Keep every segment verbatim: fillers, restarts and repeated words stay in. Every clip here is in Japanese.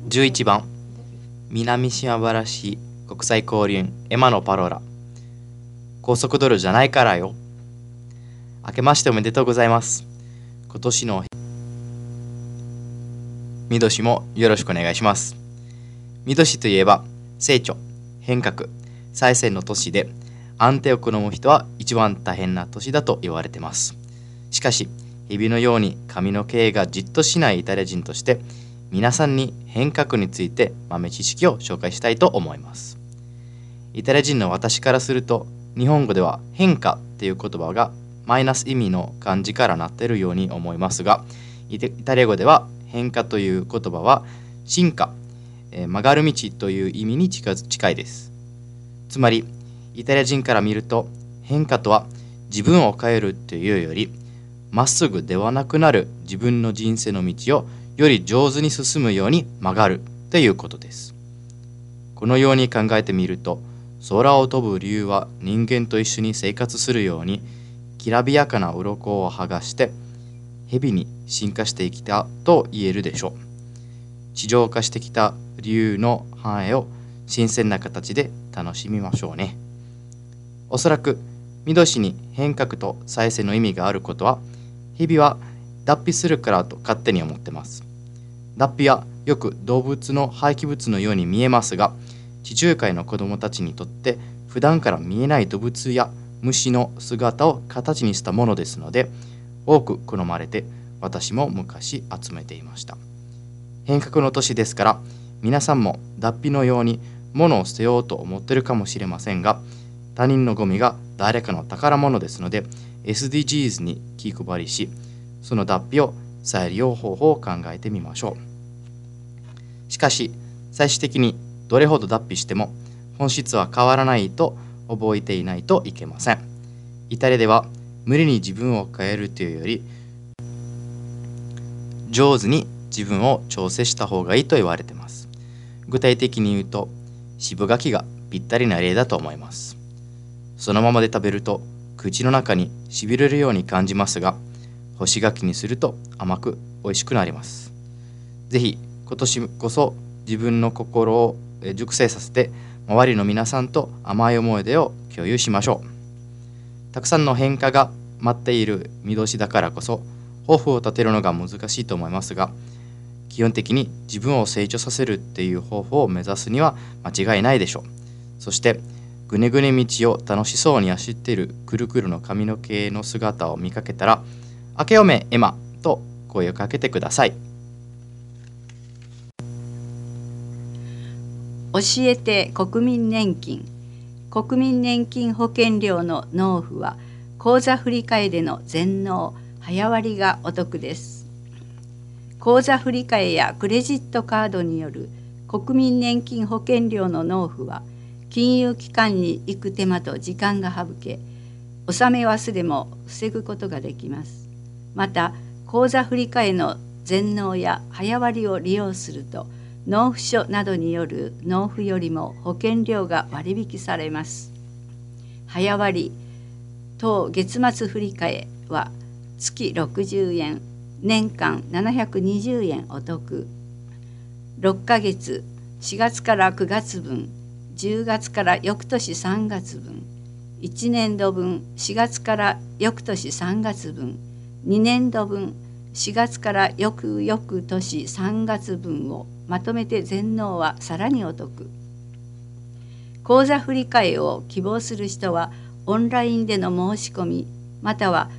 じゅういちばん南島原市国際交流エマのパロラ、高速道路じゃないからよ。明けましておめでとうございます。今年のみどしもよろしくお願いします。みどしといえば成長、変革、再生の年で、安定を好む人は一番大変な年だと言われています。しかし日々のように髪の毛がじっとしないイタリア人として、皆さんに変革について豆知識を紹介したいと思います。イタリア人の私からすると、日本語では変化っていう言葉がマイナス意味の漢字からなっているように思いますが、イタリア語では変化という言葉は進化、えー、曲がる道という意味に近近いです。つまりイタリア人から見ると、変化とは自分を変えるというより、まっすぐではなくなる自分の人生の道をより上手に進むように曲がるということです。このように考えてみると、空を飛ぶ理由は人間と一緒に生活するように、きらびやかな鱗を剥がして蛇に進化してきたと言えるでしょう。地上化してきた理由の繁栄を新鮮な形で楽しみましょうね。おそらくみどしに変革と再生の意味があることは、日々は脱皮するからと勝手に思ってます。脱皮はよく動物の廃棄物のように見えますが、地中海の子どもたちにとって普段から見えない動物や虫の姿を形にしたものですので、多く好まれて、私も昔集めていました。変革の年ですから、皆さんも脱皮のように物を捨てようと思っているかもしれませんが、他人のゴミが誰かの宝物ですので、 エスディージーズ に気配りし、その脱皮を再利用方法を考えてみましょう。しかし最終的にどれほど脱皮しても本質は変わらないと覚えていないといけません。イタリアでは無理に自分を変えるというより、上手に自分を調整した方がいいと言われています。具体的に言うと、渋柿がぴったりな例だと思います。そのままで食べると口の中にしびれるように感じますが、干し柿にすると甘く美味しくなります。ぜひ今年こそ自分の心を熟成させて、周りの皆さんと甘い思い出を共有しましょう。たくさんの変化が待っている見通しだからこそ、抱負を立てるのが難しいと思いますが、基本的に自分を成長させるっていう抱負を目指すには間違いないでしょう。そしてぐねぐね道を楽しそうに走っているくるくるの髪の毛の姿を見かけたら、明けおめエマと声をかけてください。 教えて国民年金。国民年金保険料の納付は、口座振替での全納、早割りがお得です。口座振替やクレジットカードによる国民年金保険料の納付は、金融機関に行く手間と時間が省け、納め忘れも防ぐことができます。また、口座振替の全納や早割りを利用すると、納付書などによる納付よりも保険料が割引されます。早割当月末振替は月ろくじゅうえん、年間ななひゃくにじゅうえんお得。ろっかげつ、しがつからくがつぶん、じゅうがつから翌年さんがつぶん、いちねんどぶん、しがつから翌年さんがつぶん、にねんどぶん、しがつから翌々年さんがつぶんをまとめて全納はさらにお得。口座振替を希望する人は、オンラインでの申し込み、または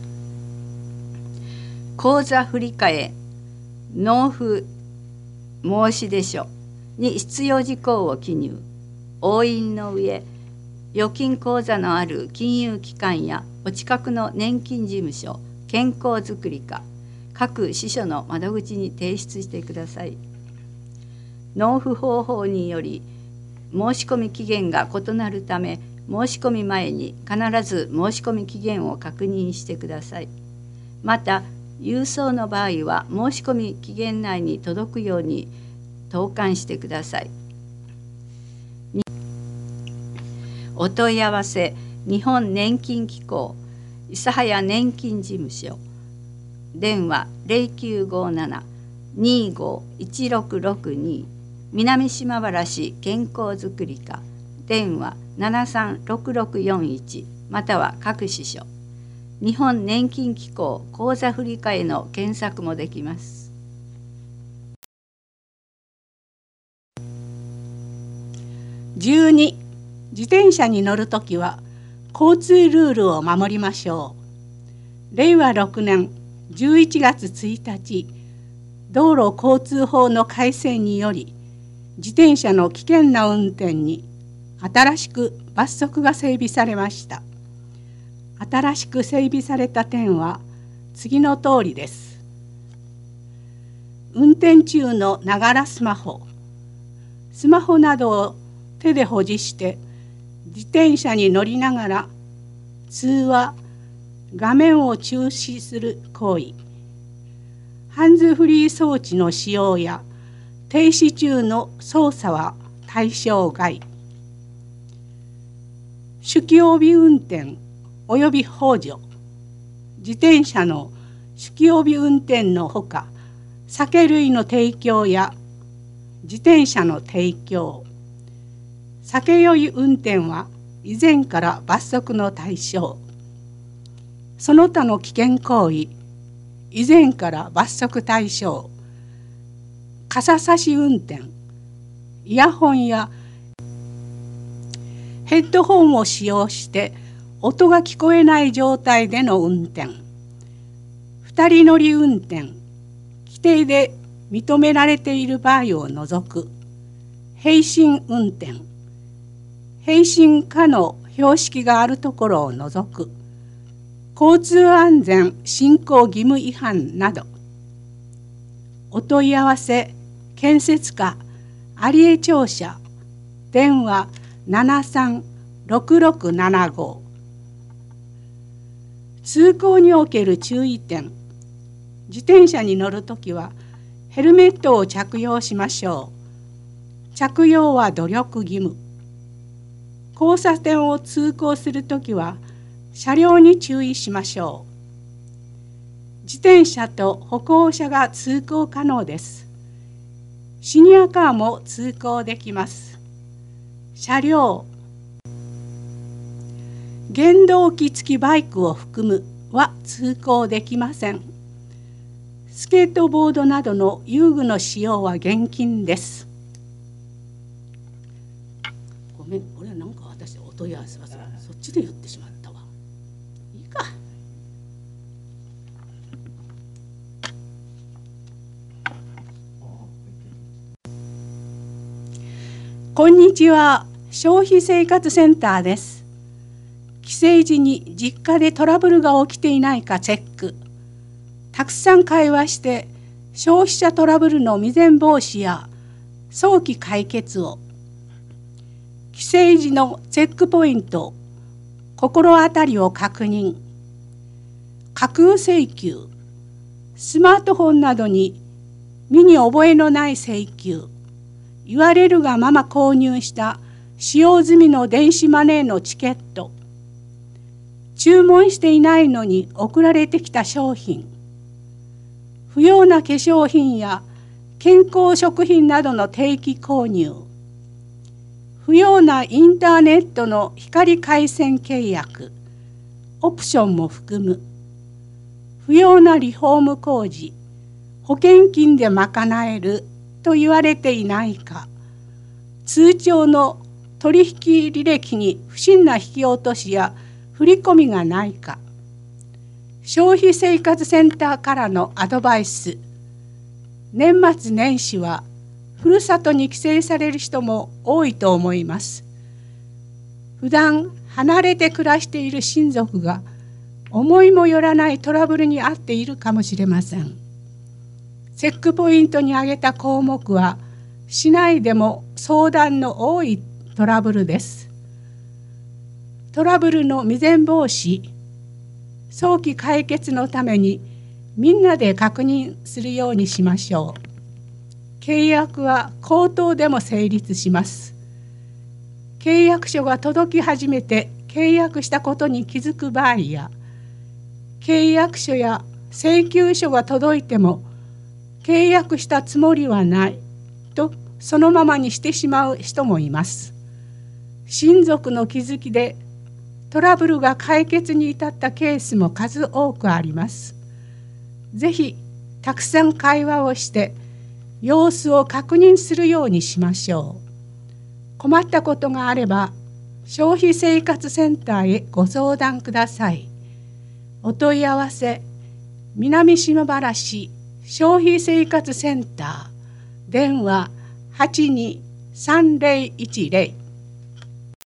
口座振替納付申出書に必要事項を記入、押印の上、預金口座のある金融機関やお近くの年金事務所、健康づくり課、各支所の窓口に提出してください。納付方法により申し込み期限が異なるため、申し込み前に必ず申し込み期限を確認してください。また、郵送の場合は申し込み期限内に届くように投函してください。お問い合わせ、日本年金機構諫早年金事務所、電話 ゼロきゅうごななにごーいちろくろくに南島原市健康づくり課、電話ななさんろくろくよんいちまたは各支所、日本年金機構口座振替の検索もできます。 じゅうに、自転車に乗るときは交通ルールを守りましょう。れいわろくねんじゅういちがつついたち、道路交通法の改正により、自転車の危険な運転に新しく罰則が整備されました。新しく整備された点は次の通りです。運転中のながらスマホ、スマホなどを手で保持して自転車に乗りながら通話、画面を注視する行為、ハンズフリー装置の使用や停止中の操作は対象外。酒気帯び運転および幇助、自転車の酒気帯び運転のほか、酒類の提供や自転車の提供、酒酔い運転は以前から罰則の対象。その他の危険行為、以前から罰則対象。傘差し運転、イヤホンやヘッドホンを使用して音が聞こえない状態での運転、二人乗り運転、規定で認められている場合を除く、並進運転、並進可能標識があるところを除く、交通安全振興義務違反など、お問い合わせ、建設課有江庁舎、電話ななさんろくろくななご。通行における注意点、自転車に乗るときはヘルメットを着用しましょう。着用は努力義務。交差点を通行するときは車両に注意しましょう。自転車と歩行者が通行可能です。シニアカーも通行できます。車両、原動機付きバイクを含むは通行できません。スケートボードなどの遊具の使用は厳禁です。ごめん、これはなんか私お問い合わせはそっちで言ってしまったわ。いいか。こんにちは、消費生活センターです。帰省時に実家でトラブルが起きていないかチェック。たくさん会話して消費者トラブルの未然防止や早期解決を。帰省時のチェックポイント、心当たりを確認。架空請求、スマートフォンなどに身に覚えのない請求。言われるがまま購入した使用済みの電子マネーのチケット。注文していないのに送られてきた商品。不要な化粧品や健康食品などの定期購入。不要なインターネットの光回線契約。オプションも含む。不要なリフォーム工事。保険金で賄えると言われていないか。通帳の取引履歴に不審な引き落としや振り込みがないか。消費生活センターからのアドバイス。年末年始はふるさとに帰省される人も多いと思います。普段離れて暮らしている親族が思いもよらないトラブルに遭っているかもしれません。チェックポイントに挙げた項目は市内でも相談の多いトラブルです。トラブルの未然防止、早期解決のためにみんなで確認するようにしましょう。契約は口頭でも成立します。契約書が届き始めて契約したことに気づく場合や、契約書や請求書が届いても契約したつもりはないとそのままにしてしまう人もいます。親族の気づきでトラブルが解決に至ったケースも数多くあります。ぜひたくさん会話をして様子を確認するようにしましょう。困ったことがあれば消費生活センターへご相談ください。お問い合わせ南島原市消費生活センター、電話はちにさんぜろいちぜろ